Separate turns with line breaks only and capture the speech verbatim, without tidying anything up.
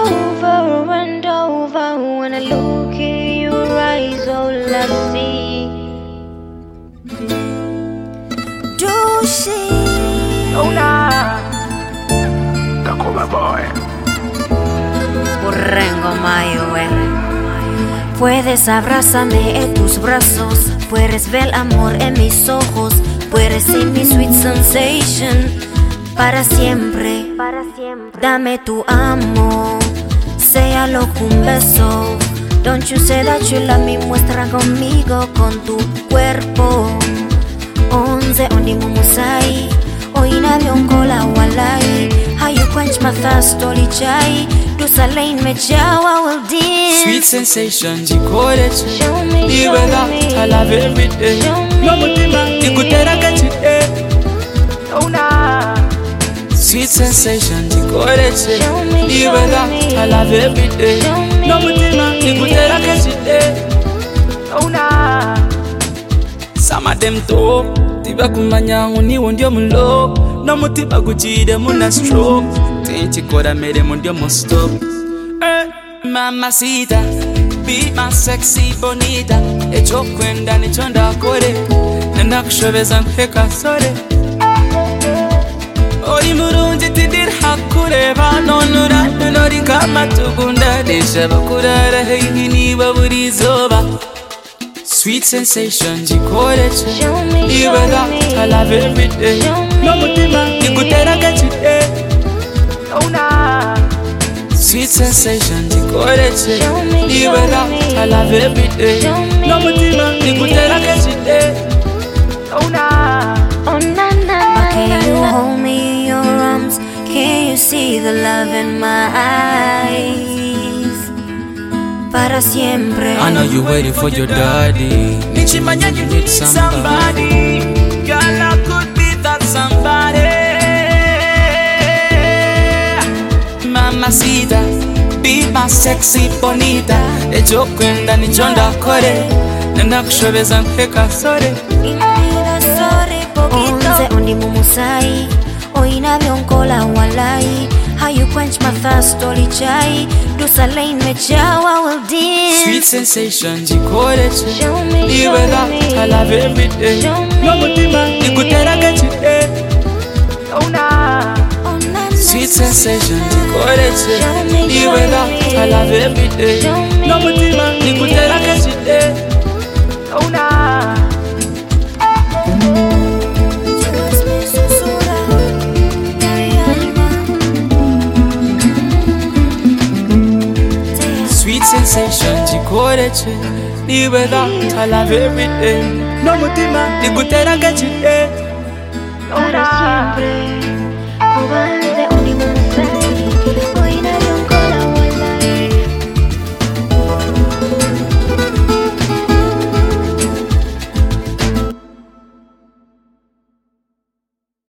over and over. When I look in your eyes, all I see. Do she?
Oh nah. Takoba boy.
Urrengo mayowe. Puedes abrazarme en tus brazos. Puedes ver el amor en mis ojos. Puedes ser mi sweet sensation. Para siempre, para siempre. Dame tu amor. Sea lo que un beso. Don't you say that you love me. Muestra conmigo con tu cuerpo. Onze ondimu musai. Oina viongola walai. How you quench my thirst, oli chai. Do salain me jawa will dance.
Sweet sensations, you call it.
Show me,
Even
show
that,
me.
I love every day.
Show me,
No mutima, ikutera kachite.
Oh nah.
Sweet sensations, you call it.
Show me, show
Even that,
me.
I love every day.
Show me,
No mutima, ikutera kachite.
Oh nah.
Some of them talk. Tiba kumanya uniwo ndio mulo. No mutima kuchide muna stroke. Tinchi koda mede mundio mo stop. Eh, mamacita, be my sexy bonita. Echo kwenda nichonda kore. Nenda kushobeza nkeka sore. Ori murunji tidir hakure vanonura. Nori kama tugunda desha bakurara hini baburi zoba. Sweet sensations, you call it.
Show me,
Even
show
that,
me.
I love every day.
Show me.
No mutima, ikutera kachite.
Oh nah.
Sweet sensations, you call it.
Show me,
Even
show
that,
me.
I love every day.
Show me.
No mutima, ikutera kachite.
Oh nah.
Oh na na. But can you hold me in your arms? Can you see the love in my eyes? Para siempre.
I know you waiting for your daddy. Nichimanya, you need somebody. Girl, I could be that somebody. Mamacita, be my sexy bonita. Echo kwenda nichonda kore. Nenda kushobeza nkeka sore.
Onze ondimu musai. Oina viongola walai. How you quench my thirst, oli chai. Do salain me jawa will dance.
Sweet sensations, you call it.
Show me,
Even
show
that,
me.
I love every day.
Show me.
No mutima, ikutera kachite.
Oh nah.
Oh na na.
Sweet sensations, you call it.
Show me, show
Even that,
me.
I love every day.
Show me.
No mutima, ikutera kachite.
Oh nah.
Sweet sensations, you call it. Even that, I love every day. No mutima, ikutera kachite.
Oh nah.
Para siempre.